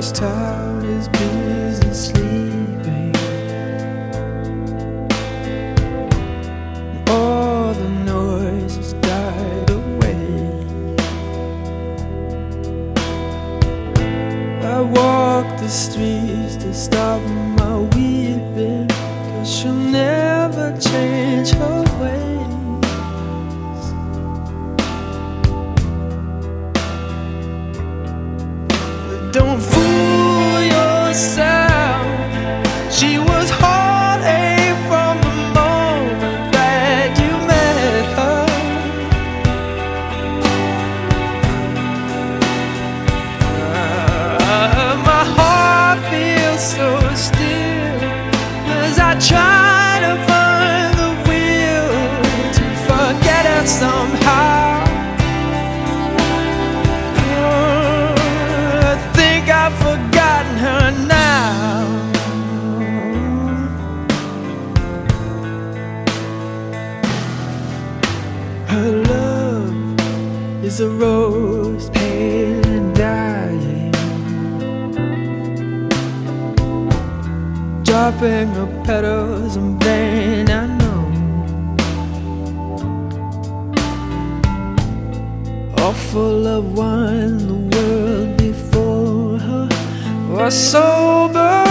this town is busy sleeping. All the noise has died away. I walk the streets to stop my weeping, 'cause she'll never change her ways. But don't fool yourself, she was heartache from the moment that you met her. My heart feels so still as I try to find the will to forget her somehow. I think I've forgotten her now. Her love is a rose pale and dying, dropping her petals in vain, I know. All full of wine, the world before her was sober